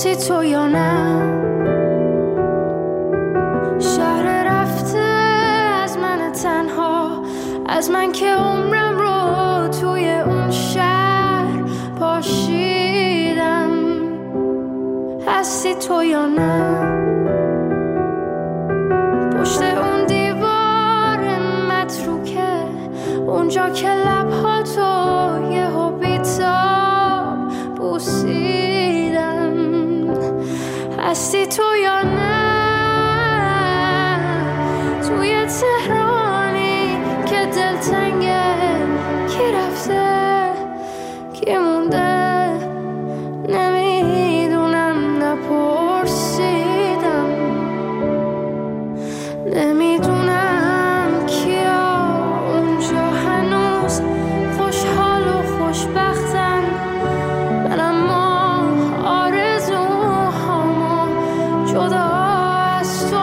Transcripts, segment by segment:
هستی تو یا نه؟ شهر رفته از من تنها، از من که عمرم رو توی اون شهر پاشیدم. هستی تو یا نه؟ پشت اون دیوار متروکه، اونجا که لبهاتو یهو بی‌تاب بوسیدم. هستی تو یا نه؟ توی تهرانی که دلتنگه، کی رفته کی مونده نمیدونم، نپرسیدم. نمیدونم کیا اونجا هنوز خوشحال و خوشبختن، من اما آرزوهامو جدا از تو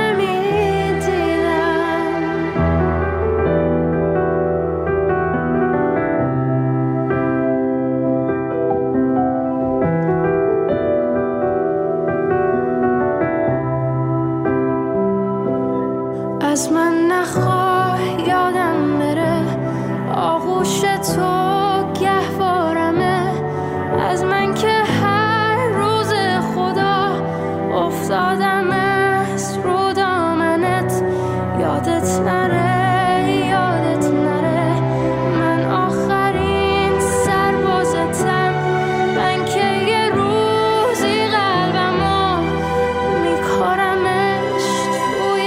از من نخواه یادم بره، آغوش تو گهوارمه. از من که هر روز خدا افتادم از رو دامنت، یادت نره یادت نره من آخرین سربازتم. من که یه روزی قلبمو میکارمش توی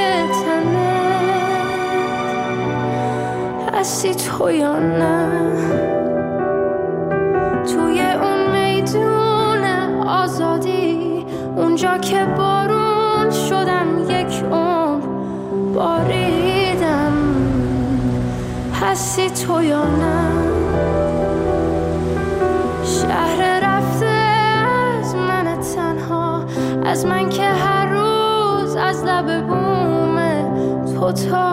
هستی تو یا نه؟ توی اون میدون آزادی، اونجا که بارون شدم یک عمر باریدم. هستی تو یا نه؟ شهر رفته از من تنها، از من که هر روز از لب بوم تو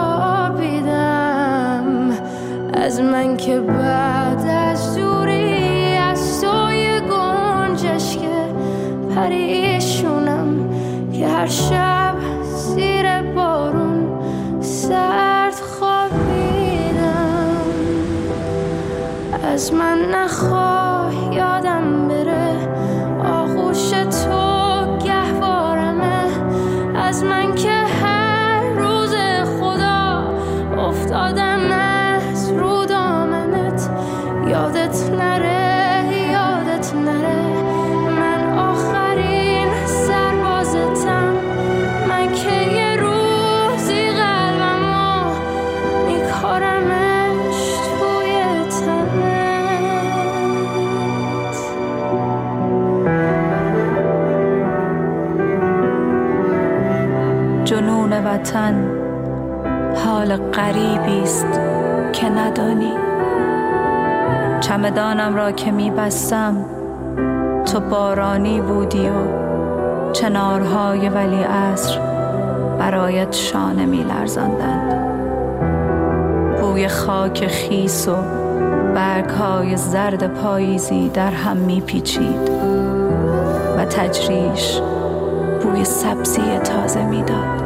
تابیدم. از من که بعد از دوری از توی گنجش که پریشونم، که هر شب زیر بارون سرد خوابیدم. از من نخواه یادم بره، آغوش تو گهوارمه. از من که هر روز خدا افتادم از رو دامنت، یادت نره یادت نره من آخرین سربازتم. من که یه روزی قلبمو میکارمش توی تنت. جنون وطن حال غریبیست که ندانی. چمدانم را که میبستم تو بارانی بودی و چنارهای ولیعصر برایت شانه میلرزاندند. بوی خاک خیس و برگهای زرد پاییزی در هم میپیچید و تجریش بوی سبزی تازه میداد.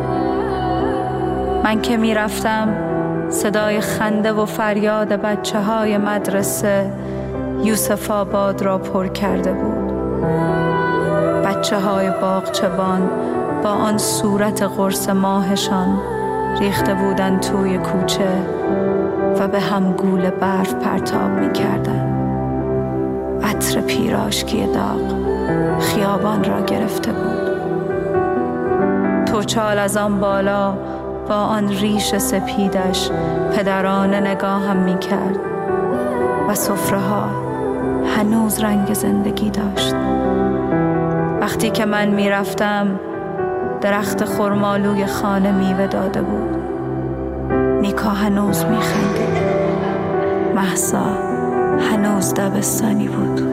من که میرفتم صدای خنده و فریاد بچه های مدرسه یوسف آباد را پر کرده بود. بچه های باغچبان با آن صورت قرص ماهشان ریخته بودند توی کوچه و به هم گول برف پرتاب می کردن. عطر پیراشکی داغ خیابان را گرفته بود. توچال از آن بالا با آن ریش سپیدش پدرانه نگاهم می کرد و سفره ها هنوز رنگ زندگی داشت. وقتی که من می رفتم درخت خرمالوی خانه میوه داده بود. نیکا هنوز می خندید. مهسا هنوز دبستانی بود.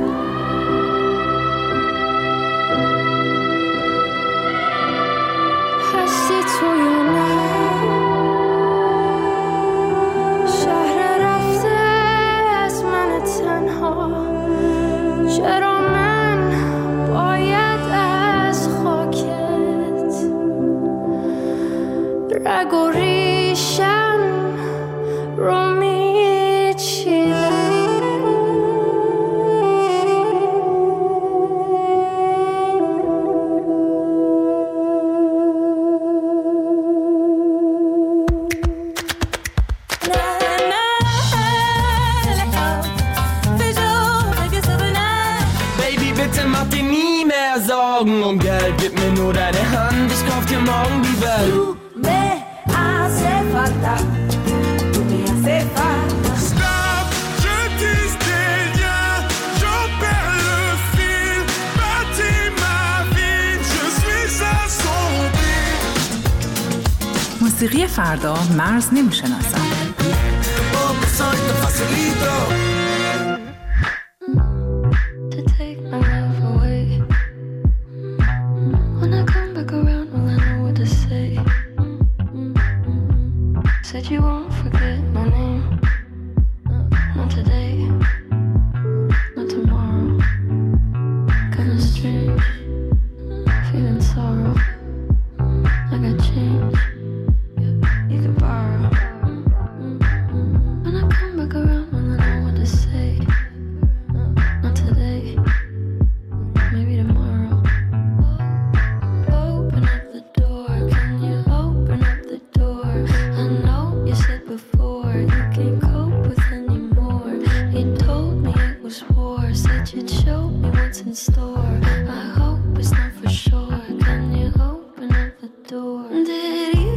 هستی تو یا نه؟ شهر رفته از من تنها، چرا من باید Augen um Geld, gib mir nur deine Hand, ich kauf dir morgen die Welt. Du me hace falta, tu me hace falta. Stop, je tisse des liens, j'en perds le fil, bâtis ma vie, je suis assombri. موسیقی فردا مرز نمیشناسد. To take my love away. When I come back around, will I know what to say? Said you won't forget my name. Not today, not tomorrow. Kinda strange, feeling sorrow. I got change, you could borrow. When I come back around, will I know what to say? Not today, maybe tomorrow. Open up the door, can you open up the door? I know you said before you can't cope with anymore. You told me it was war, said you'd show me what's in store. I hope it's not for sure, can you open up the door? Did you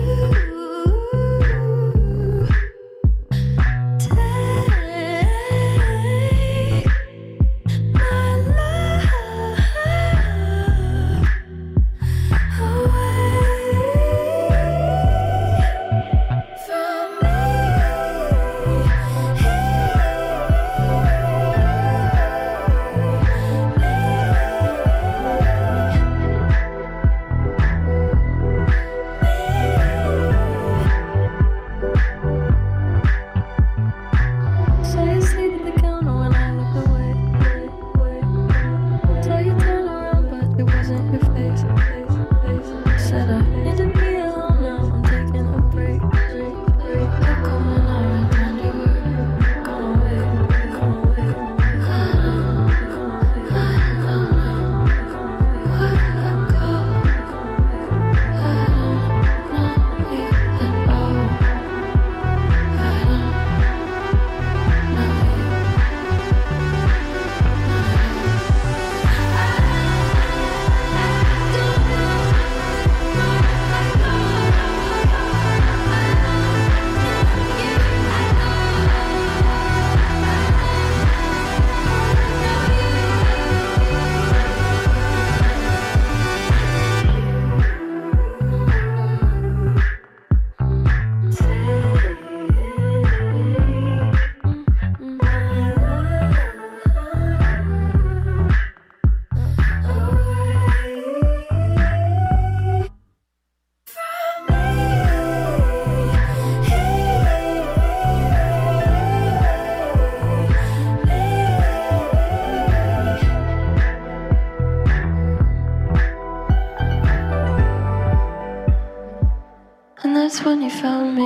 And that's when you found me.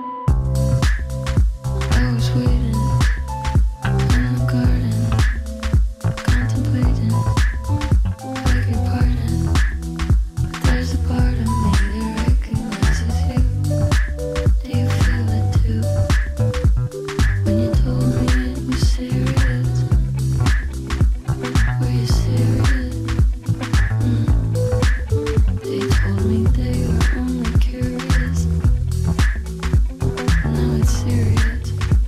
I was waiting in the garden, contemplating, beg your pardon. But there's a part of me that recognizes you. Do you feel it too? When you told me it was serious, were you serious? They told me they were only curious. Now it's serious.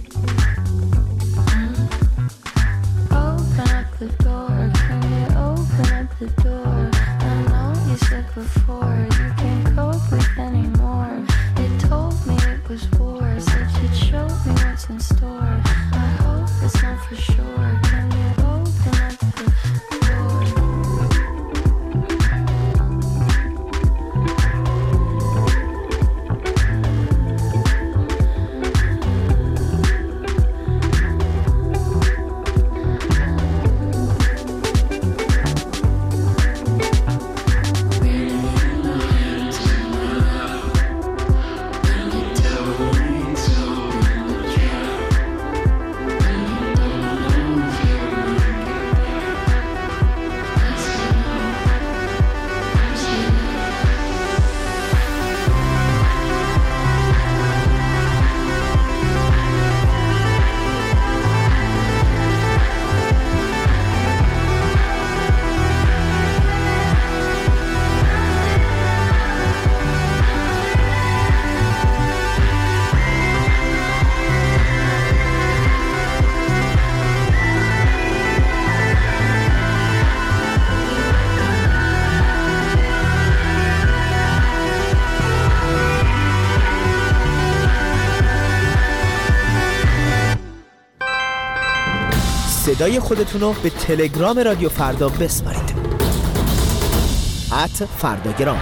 Open up the door, can you open up the door? I know you said before you can't cope with anymore. They told me it was war, said you'd show me what's in store. I hope it's not for sure. Can you open up the door? صدای خودتون رو به تلگرام رادیو فردا بسپارید. @فرداگرام.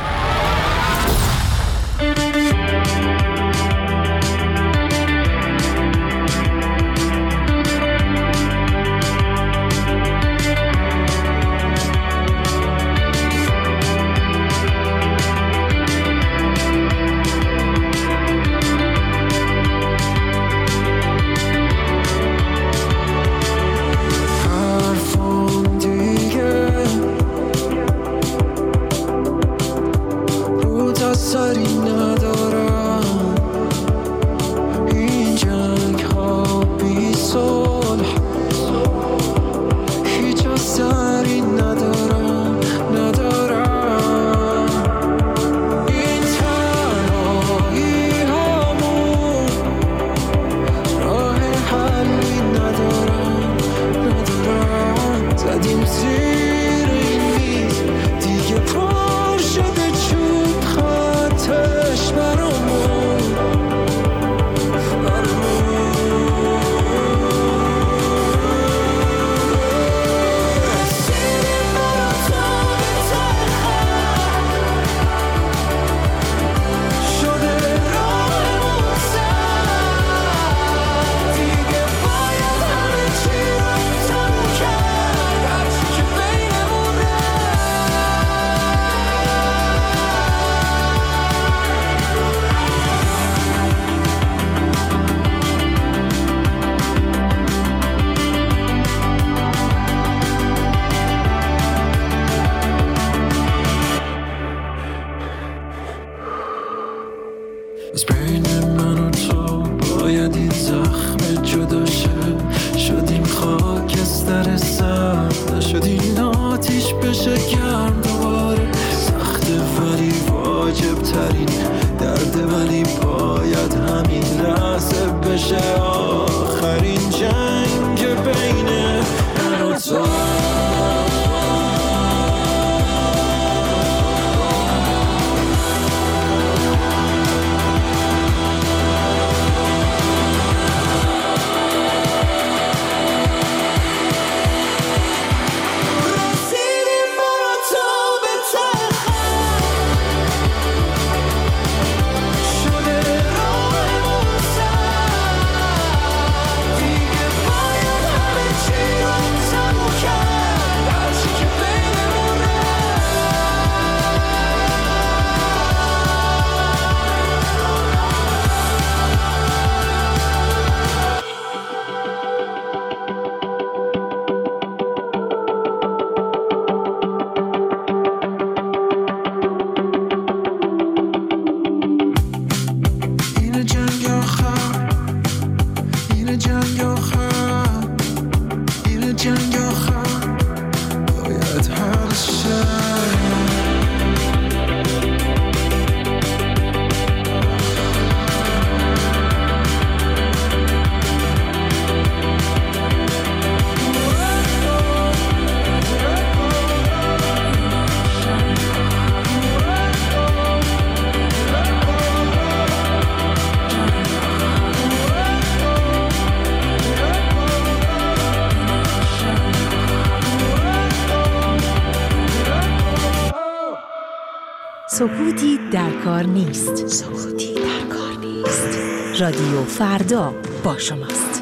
سکوتی در کار نیست. سکوتی در کار نیست. رادیو فردا با شماست.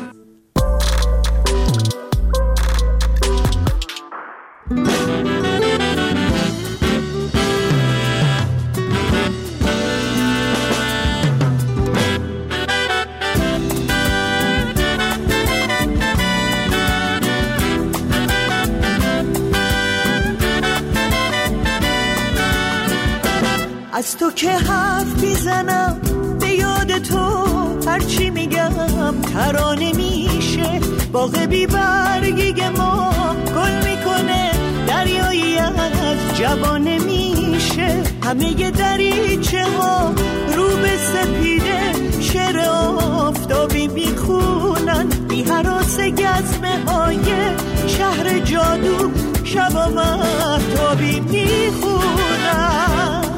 از تو که حرف میزنم به یاد تو، هرچی میگم ترانه میشه. باغ بی برگی ما گل میکنه، دریایی از جوانه میشه. همه دریچه ها رو به سپیده، شعر آفتابی میخونن. بی هراس گزمه های شهر جادو، شبا مهتابی میخونن.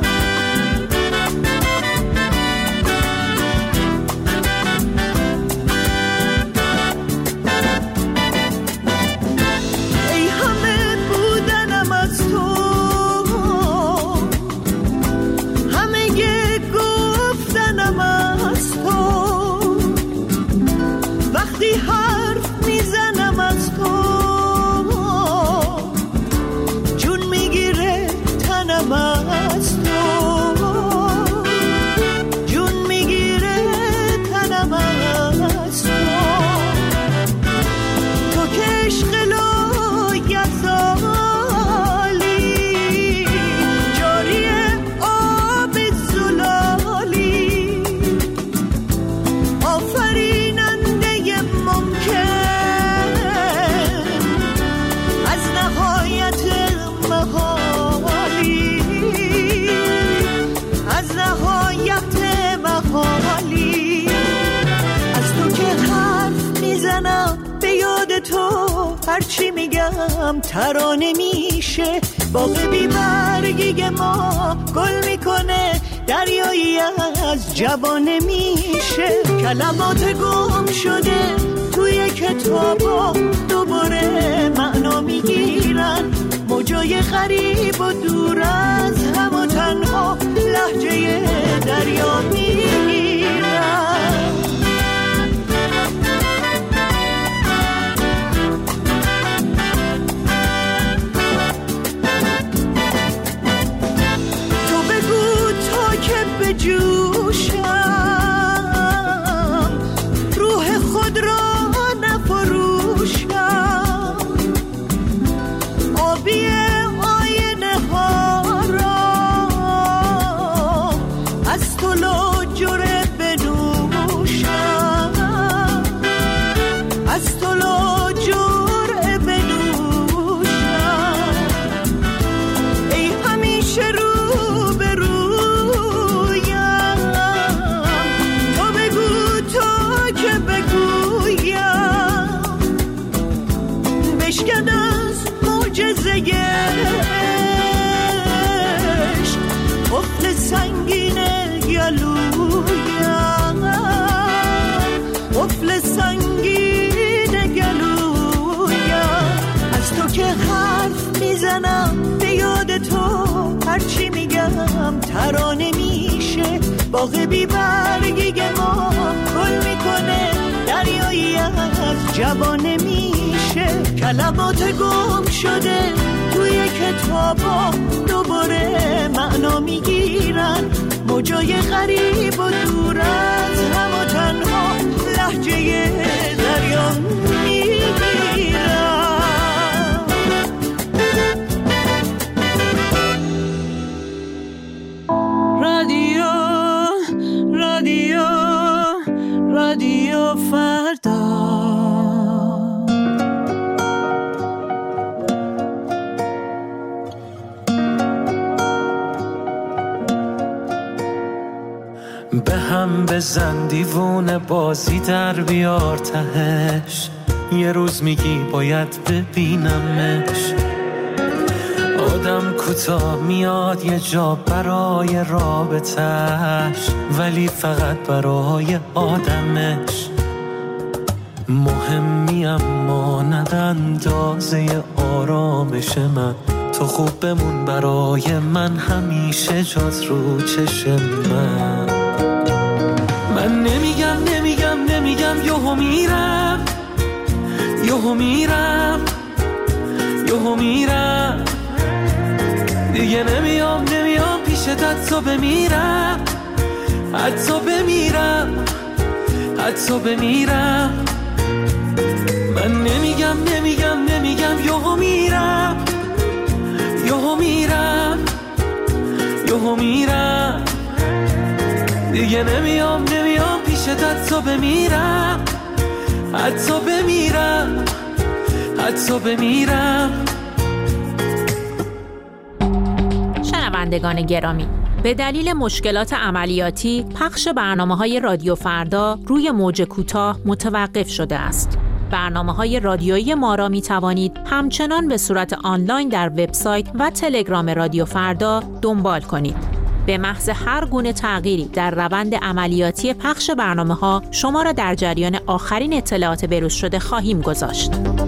یاد تو هرچی میگم ترانه میشه. باغ بی برگی ما گل میکنه، دریایی از جوانه میشه. کلمات گم شده توی کتابا دوباره معنا میگیرن، موجای غریب و دور از هم و تنها لهجه دریا میگیرن. تو بگو تا که بجوشم روح خود را نفروشم، آبی آینه ها را از تو لاجره بنوشم، از تو لاجره بنوشم. ای همیشه رو به رویم، تو بگو تا که بگویم، بشکن از معجزه عشق قفل سنگین گلویم، قفل سنگین گلویم. از تو که حرف میزنم به یاد تو هرچی میگم ترانه میشه. باغ بی برگی ما گل میکنه، دریایی از جوانه میشه. کلمات گم شده توی کتابا دوباره معنا میگیرن، موجای غریب و دور از هم و تنها لهجه دریا میگیرن. رادیو رادیو رادیو فردا. به هم بزن دیوونه بازی در بیار تهش، یه روز میگی باید ببینمش. آدم کوتاه میاد یه جا برای رابطش، ولی فقط برای آدمش. مهمی اما ند اندازه آرامش من، تو خوب بمون برای من همیشه جات رو چشم من. من نمیگم یهو میرم دیگه نمیام پیشت، حتی بمیرم من نمیگم یهو میرم دیگه نمیام پیشت، حتی بمیرم. شنوندگان گرامی، به دلیل مشکلات عملیاتی پخش برنامه‌های رادیو فردا روی موج کوتاه متوقف شده است. برنامه‌های رادیویی ما را می‌توانید همچنان به صورت آنلاین در وبسایت و تلگرام رادیو فردا دنبال کنید. به محض هر گونه تغییری در روند عملیاتی پخش برنامه‌ها شما را در جریان آخرین اطلاعات بروز شده خواهیم گذاشت.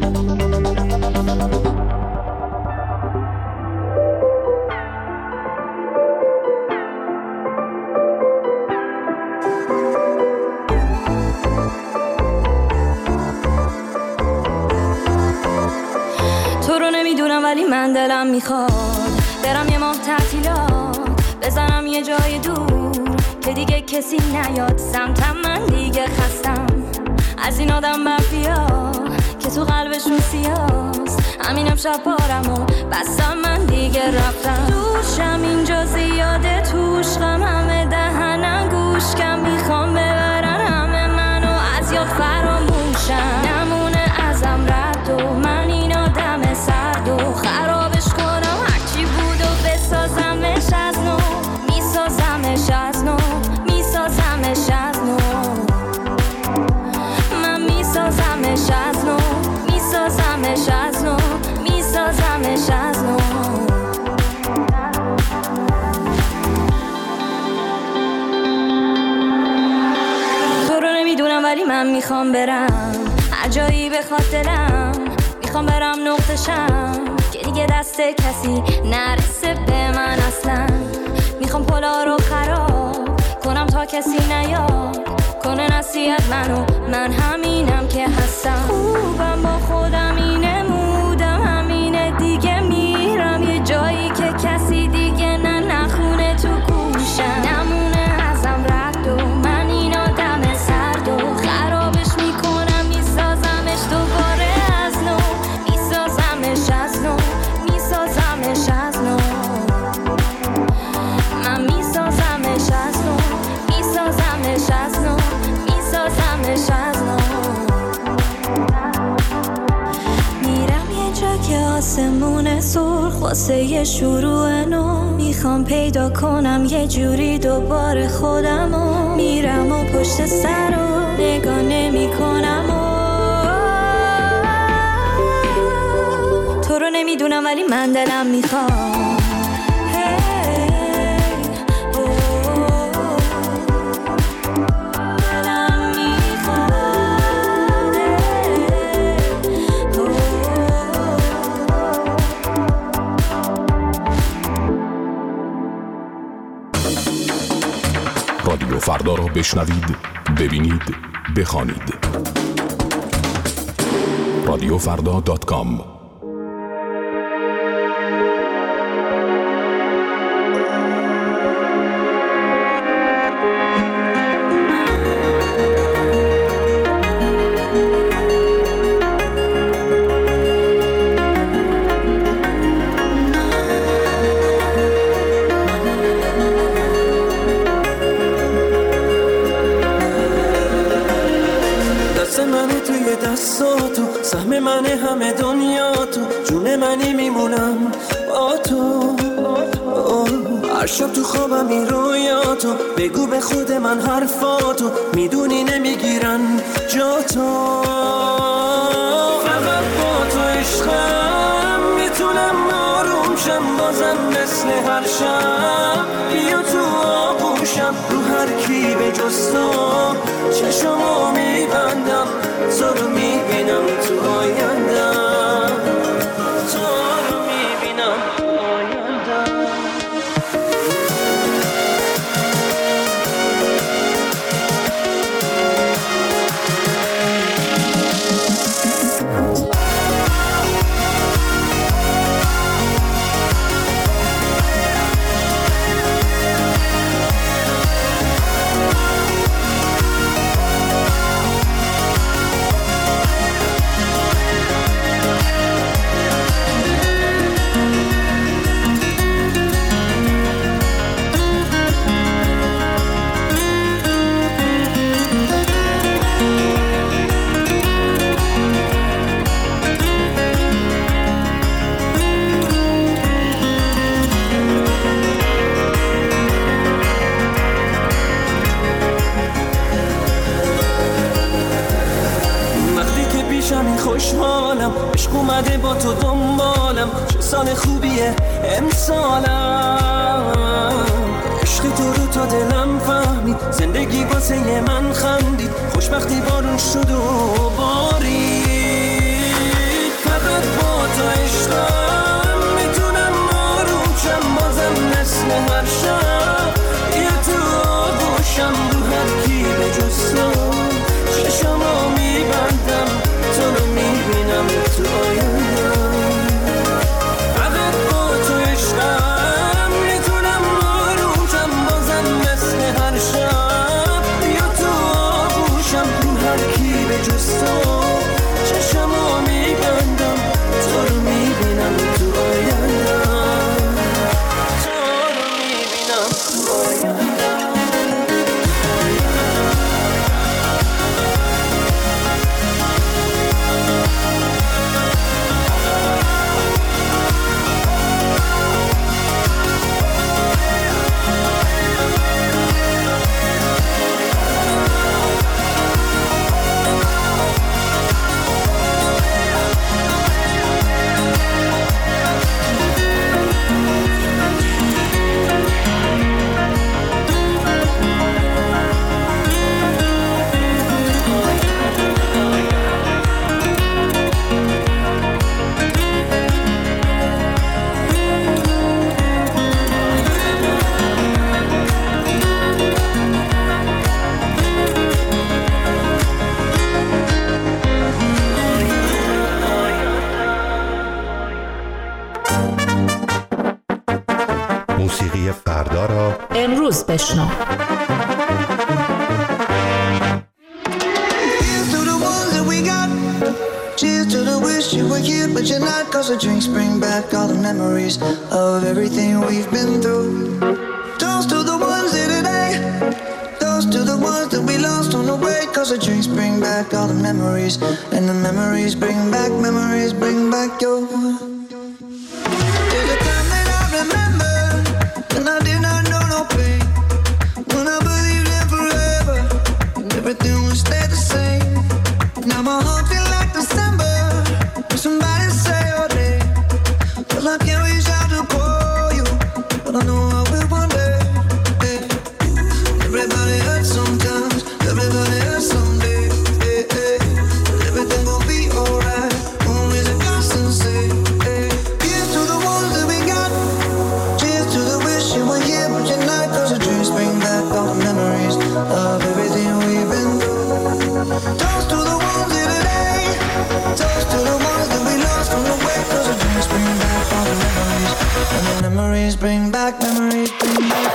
ولی من دلم میخواد برم یه ماه تعطیلات، بزنم یه جای دور که دیگه کسی نیاد سمتم. من دیگه خستم از این آدم برفیا که تو قلبشون سیاست. همین امشب بارمو بستم، من دیگه رفتم. دوشم اینجا زیاده، توش غممه، دهنم گوش کم، میخوام ببرن همه منو از یاد فراموشم. نمونه ازم رد و من این آدم سرد و خرابش کنم، هرچی بود و بسازمش از نو، میسازمش از نو، میسازمش از نو، من میسازمش از نو، میسازمش من میخوام برم هر جایی بخواد دلم، میخوام برم نقطشم که دیگه دست کسی نرسه به من اصلا. میخوام پلا رو خراب کنم تا کسی نیاد کنه نصیحت منو، من همینم که هستم. خوبم با خودم اینه مودم همینه دیگه، میرم یه جایی که کسی دیگه نخونه تو گوشم، نمونه ازم رد و من این آدم سرد و خرابش میکنم، میسازمش دوباره از نو، میسازمش از نو، میسازمش از نو، من میسازمش از نو، میسازمش از نو، میسازمش از نو. میرم یه جا که آسمون سرخ واسه یه شروع نو، میخوام پیدا کنم یه جوری دوباره خودمو، میرم و پشت سر رو نگاه نمی کنم تو رو نمیدونم ولی من دلم میخوام. رادیو فردا را بشنوید، ببینید، بخوانید. radiofrda.com. سهم من همه دنیا تو، جون منی میمونم با تو. هر شب تو خوابم این رویاتو، بگو به خود من حرفاتو، میدونی نمیگیرن جا تو. فقط با تو عشقم میتونم آروم شم، بازم مثل هر شب بیا تو آغوشم، رو هر کی به جز تو چشمو میبندم، تو رو میبینم تو آیندم، تو رو میبینم تو آیندم. خوشحالم عشق اومده با تو دنبالم، چه سال خوبیه امسالم، عشق تو رو تا دلم فهمید، زندگی واسه من خندید، خوشبختی بارون شد و بارید. فقط با تو عشقم میتونم آروم شم، بازم مثل هر شب یه تو آغوشم، رو هر کی به جز تو چشمو میبندم، تو رو میبینم تو آیندم. فقط با تو عشقم میتونم آروم شم، بازم مثل هر شب بیا تو آغوشم، رو هر کی به جز تو بشنو. Cheers to the wish you were here, but you're not. Cause the drinks bring back all the memories of everything we've been through. Toast to the ones here today. Toast to the ones that we lost on the way. Cause the drinks bring back all the memories. And the memories bring back your. There's a time that I remember when I did not know no pain. When I believed in forever and everything would stay the same. Now my heart feels like December. When somebody say your name. Well, I can't reach out to call you, but I know I will one day. Hey. Everybody hurts sometimes. Everybody hurts someday. Hey, hey. Everything gon' be alright. Only the constant say. Hey. Here's to the ones that we got. Cheers to the wish you were here, but you're not. Cause the dreams bring back all the memories of everything we've been through. Toast to the ones here today. Toast to the ones that we lost on the way. Cause the dreams bring back all the memories. And the memories bring back, memories bring back.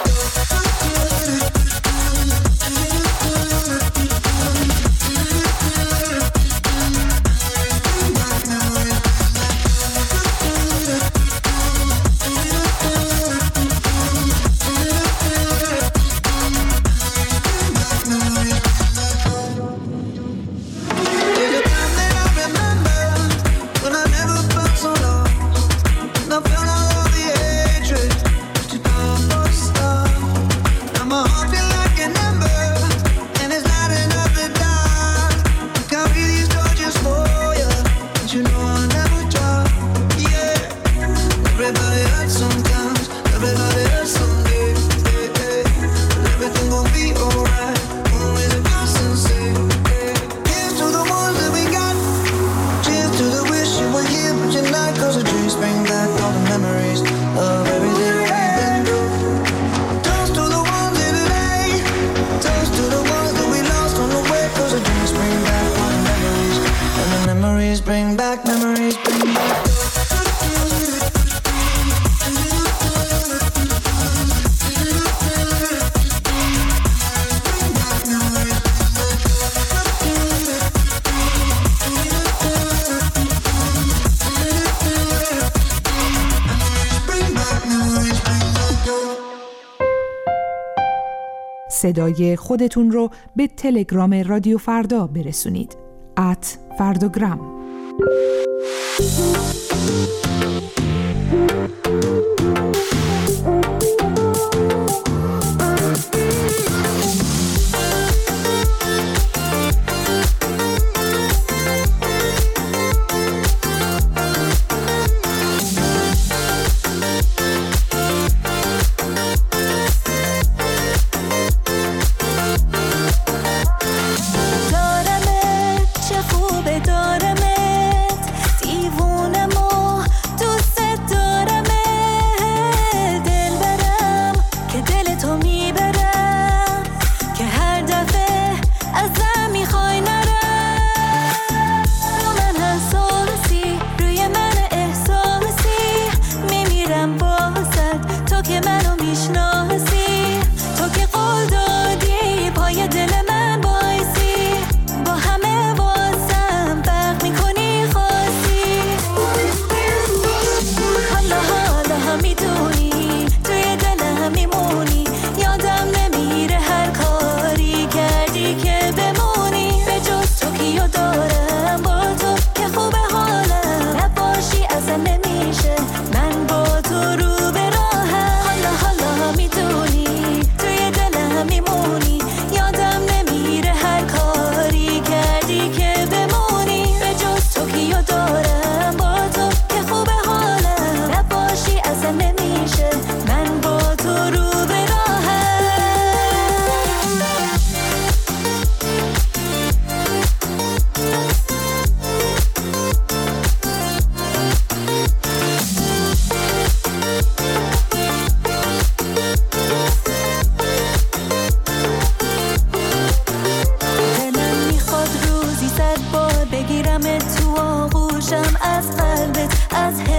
صدای خودتون رو به تلگرام رادیو فردا برسونید. @فرداگرام.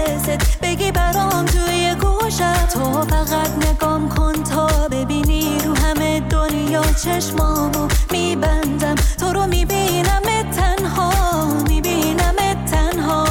بگی برام توی گوشم، تو فقط نگام کن تا ببینی رو چشمامو میبندم، تو رو میبینم تنها، میبینم تنها.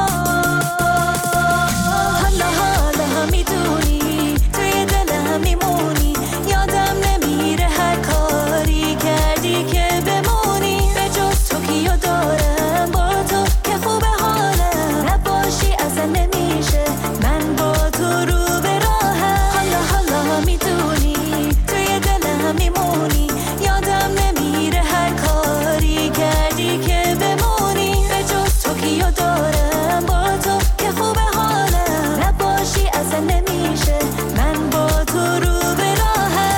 حالا میدونی توی دلم میمونی، یادم نمیره هر کاری کردی که بمونی. به جز تو کیو دارم با تو که خوبه حالم، نباشی اصلا نمیشه من با تو رو به راهم. حالا میدونی توی دلم میمونی، یادم نمیره هر کاری کردی که بمونی. به جز تو کیو دارم با تو که خوبه حالم، نباشی اصلا نمیشه من با تو رو به راهم.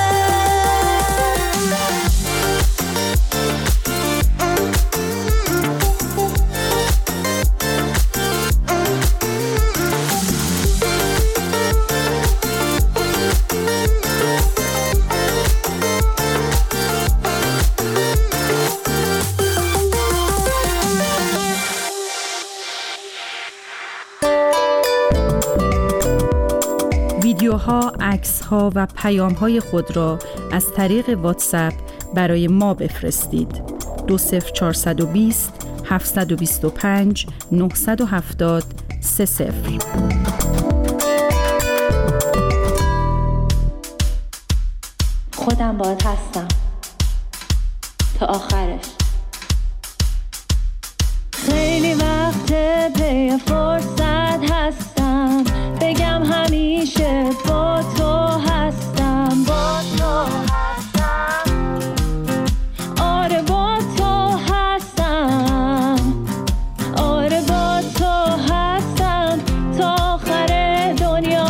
ویدیوها، عکس‌ها و پیام‌های خود را از طریق واتساپ برای ما بفرستید. 20420 725 970 30. خودم باهات هستم تا آخرش. خیلی وقت پی فرصت هستم، بگم همیشه با تو هستم، با تو هستم. آره با تو هستم، آره با تو هستم تا آخر دنیا.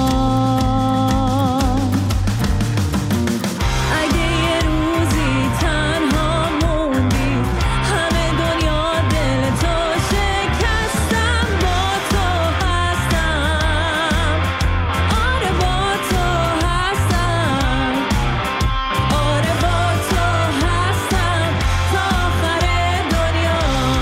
اگه یه روزی تنها موندی، همه دنیا دل تو شکستم، با تو هستم. آره با تو هستم، آره با تو هستم تا آخر دنیا.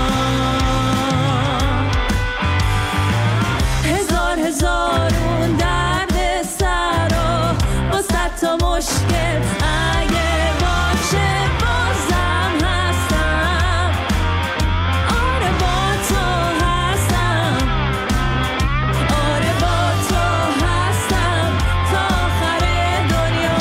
هزارون درد سر و صد تا مشکل اگه باشه بازم هستم. آره با تو هستم، آره با تو هستم تا آخر دنیا.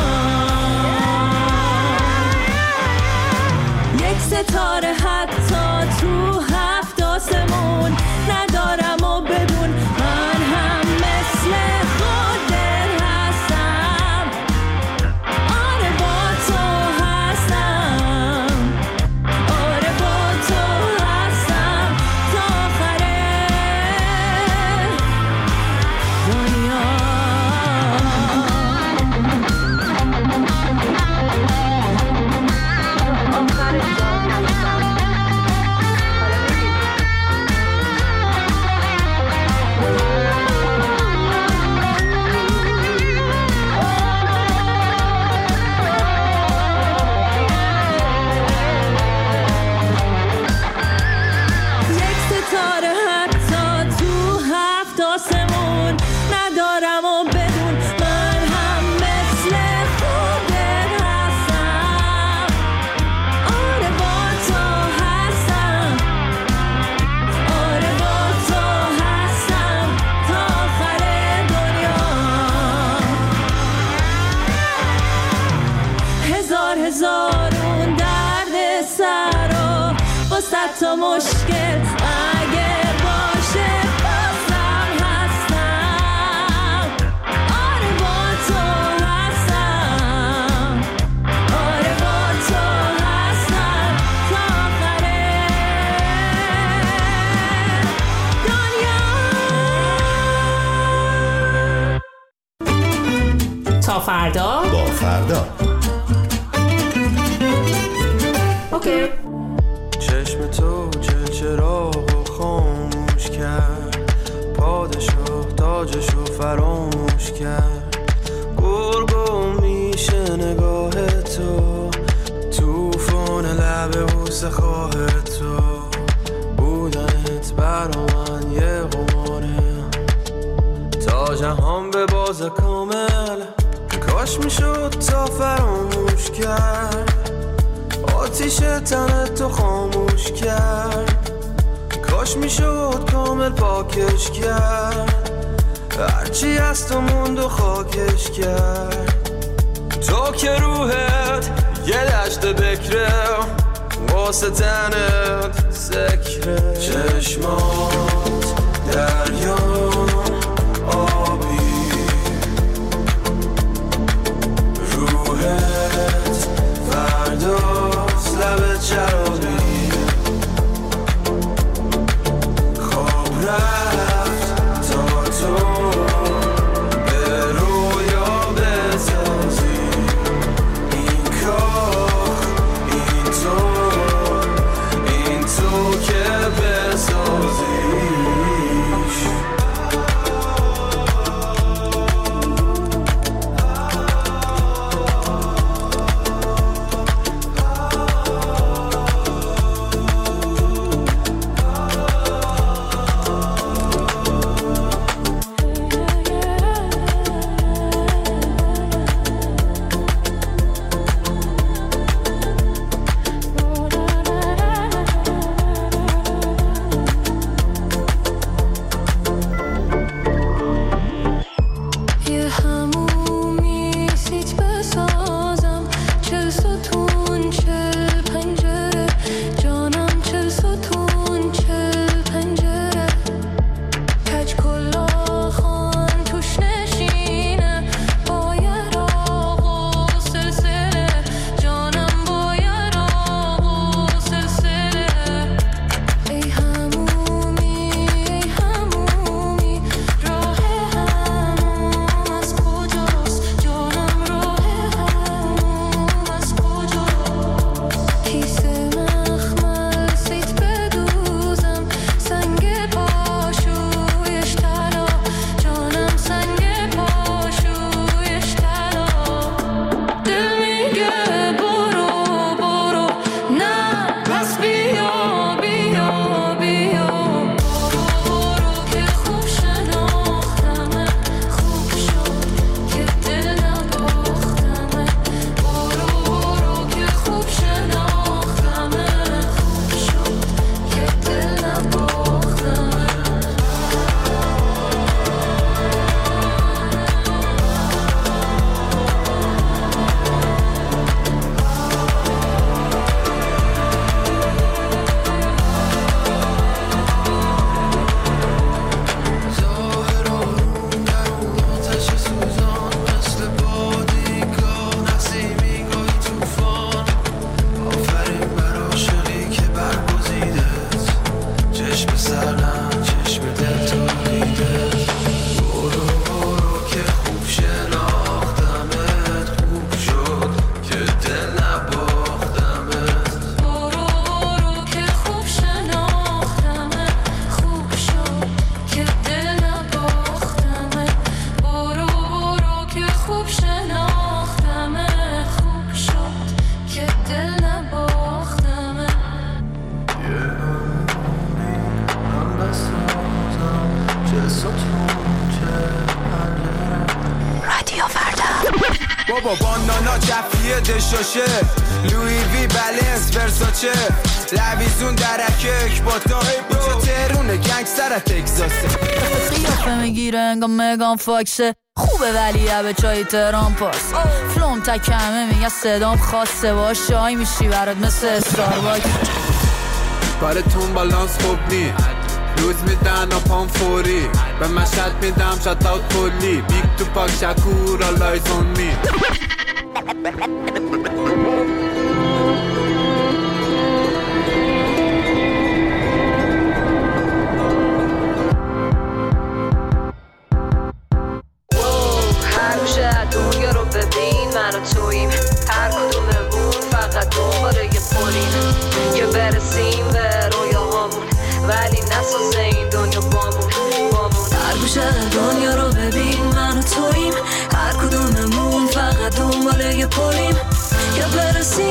یک ستاره حتی تو 7 آسمون ندارم و بدون من هم مثل خودت هستم. آره با تو هستم، آره با تو هستم تا آخر دنیا. یک ستاره حتی تو 7 آسمون ندارم و بدون من هم مثل خودت هستم. آره با تو هستم، آره با تو هستم تا آخر دنیا. هزارون درد سر و 100 تا مشکل اگه باشه بازم هستم. آره با تو هستم، آره با تو هستم تا آخر دنیا. تا فردا با فردا. اوکی. چشم تو چراغو خاموش کرد، پادشاه تاجشو فراموش کرد. گرگو میشه نگاه تو، توفان لب بوسه خواه تو. بودنت برا من یه قماره، تا جهان به باز کامل. کاش میشد تا فراموش کرد، آتیش تن تو خاموش کرد. کاش میشد کامل پاکش کرد، هرچی از تو موند و خاکش کرد. تو که روحت یه دشت بکره، واسه تنت سکره. چشمات دریا آبی، روحت فرداست لب چرابی. خواب رفت تا تو به رویا بسازی، این کار این تو که بسازیش. بابا بانانا جفیه دشاشه، لوی وی بلنس ورساچه، لویزون درکه اکباتان، اینجا تهرونه گنگستر تگزاسه. قیافه میگیره انگا مگان فاکسه، خوبه ولی به چای تهران پاس. فلوم تکمه میگه صدام خاصه، باش شای میشی برات مثل استارباکس. کارتون بالانس خوب نی، روز میدن و پام فوری، به مشهد میدم شات اوت کلی، بیگ تو پاک شکور آلایز اون می. هر گوشه دنیا رو ببین من و توییم، هر کدوممون فقط دنباله یه پولیم که برسیم به رویاهامون، ولی نسازه این دنیا بامون. هر گوشه دنیا رو ببین من و توییم، هر کدوممون فقط دنباله یه پولیم که برسیم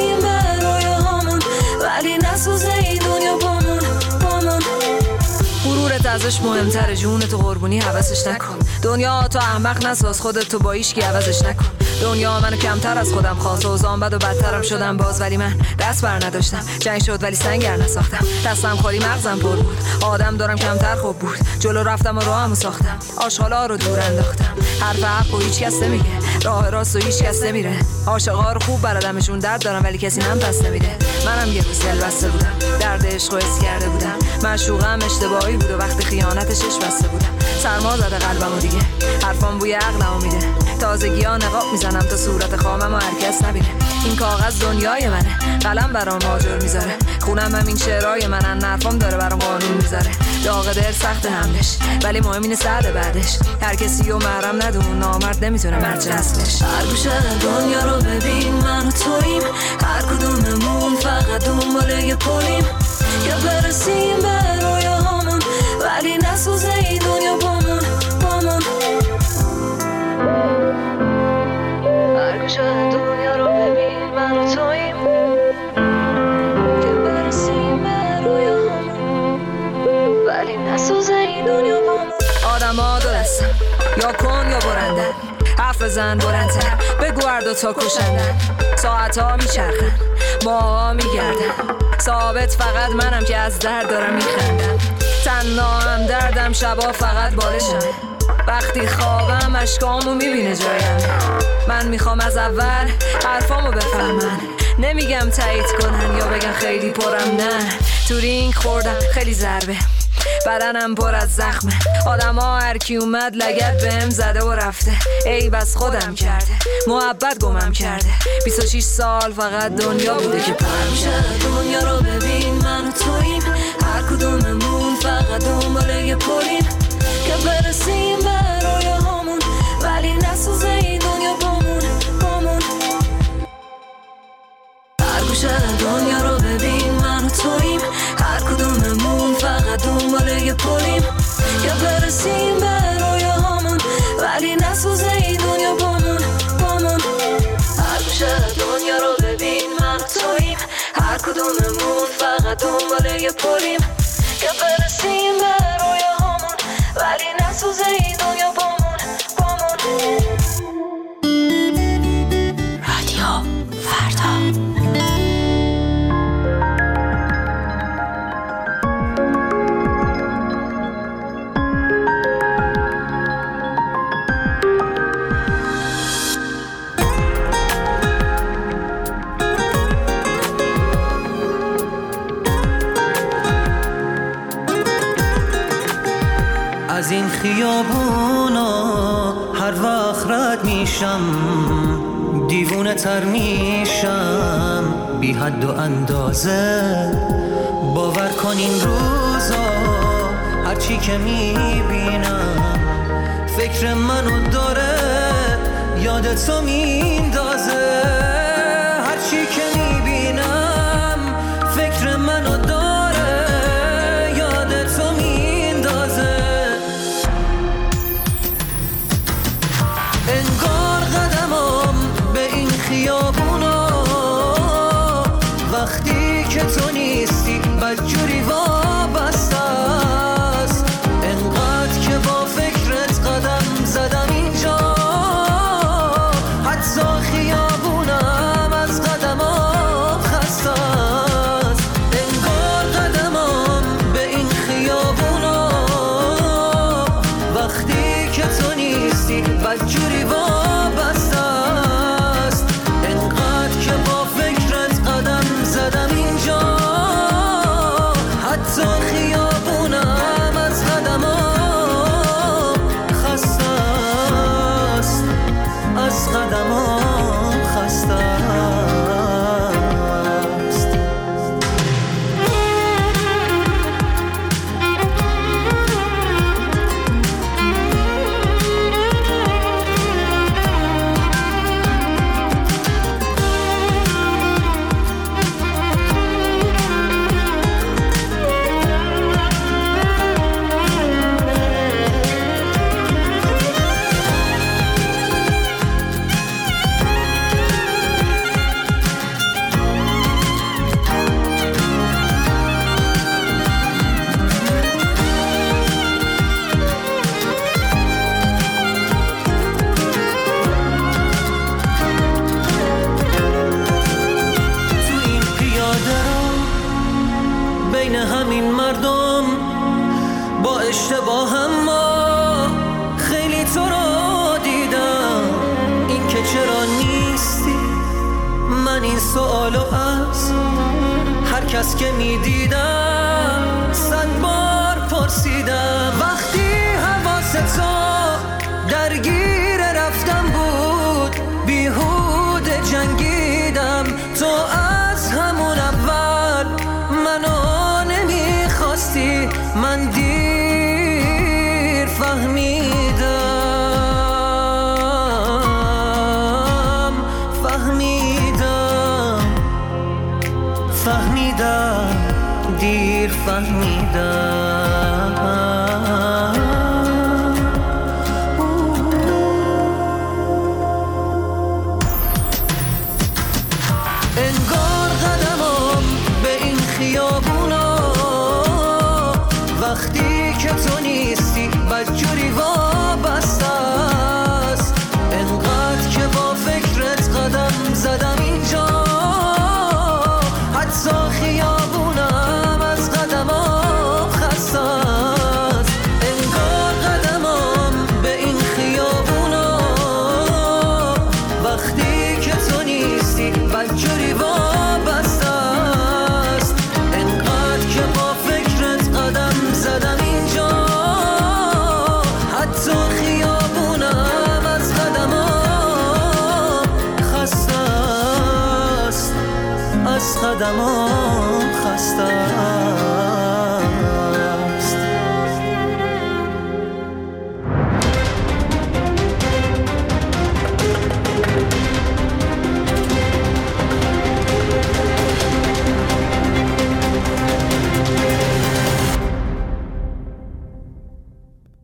عوضش مهمتره جون تو قربونی حوضش نکن. دنیا تو احمق نساز خودت تو با هیچکی عوضش نکن. دنیا منو کمتر از خودم خواست و زان بد و بدترم شدم باز، ولی من دست بر نداشتم. جنگ شد ولی سنگر نساختم. دستم خالی مغزم پر بود. آدم دارم کمتر خوب بود. جلو رفتم و راهمو ساختم. آشغالا رو دور انداختم. حرف حق و هیچ کس نمیگه، راه راست و هیچ کس نمیره. عاشقا رو خوب بلدمشون، درد دارم ولی کسی هم پس نمیده. منم یه روز دل بسته بودم، درد عشق و حس کرده بودم. معشوقم اشتباهی بود و وقتی خیانتش بسته بودم. سرما زده قلبمو دیگه، حرفام بوی عقلمو میده. تازگی‌ها نقاب میزنم تا صورت خامم و هر کس نبینه. این کاغذ دنیای منه، قلم برام آجر میذاره. خونم همین شعرهای منن، نرفام داره برام قانون میذاره. داغ دل سخت حملش، ولی مهم اینه سعد بعدش. هر کسی رو محرم ندون، نامرد نمیتونه مرد اصلش. هر گوشه دنیا رو ببین، من و توییم. هر کدوممون فقط دنبال یه پلیم که برسیم به رویاهامون، ولی نسوزه این دنیا بامون. هر گوشه دنیا رو ببین، من و توییم که برسیم به رویاهامون، ولی نسوزه این دنیا بامون. آدم ها دو دستن، یا کن یا برندن. حرف بزن بلندتر، بگو هر دوتا کشندن. ساعت ها میچرخن، ماها میگردن. ثابت فقط منم که از درد دارم میخندم. تنها هم دردم، شبا فقط بالشم. وقتی خوابم اشکامو میبینه جایم. من میخوام از اول حرفامو بفهمن. نمیگم تایید کنن یا بگن خیلی پرم، نه. تو رینگ خوردم خیلی ضربه، بدنم پر از زخمه. آدم ها هر کی اومد لگد بهم زده و رفته. ای بس خودم کرده، محبت گمم کرده. 26 سال فقط دنیا بوده که پرمیشه. دنیا رو ببین، من و توییم. هر کدوممون فقط دنبال یه پلیم که برسیم به رویاهامون، ولی نسوزه این دنیا بامون. هر گوشه دنیا رو ببین، من و توییم. هر کدوممون فقط دنبال یه پلیم که برسیم به رویاهامون، ولی نسوزه این دنیا بامون. هر گوشه دنیا رو ببین، من و توییم. هر کدوممون فقط دنبال یه پلیم که برسیم به رویاهامون، ولی نسوزه این دنیا بامون. رادیو فردا. از این خیابونا هر وقت رد میشم، دیوونه تر میشم بی حد و اندازه. باور کن این روزا هرچی که میبینم فکر منو داره یادتو میندازه. هرچی که میبینم فکر منو داره یادتو میندازه. انگار قدمم به این خیابونا وقتی که تو نیستی بدجوری وابسته است. انقدر که با فکرت قدم زدم اینجا، حتی خیابونم از قدمم خسته است. انگار قدمم به این خیابونا وقتی که تو نیستی بدجوری وابسته است. انقدر که با فکرت قدم زدم اینجا، حتی خیابونم از قدمم خسته است. از قدمم خسته است. از که میدیدم 100 بار پرسیدم وقتی حواست درگیر رفتم بود بیهوده جنگیدم تو از همون اول منو نمیخواستی من دیر فهمیدم دیر فهمیدم انگار قدمم به این خیابونا وقتی که تو نیستی بدجوری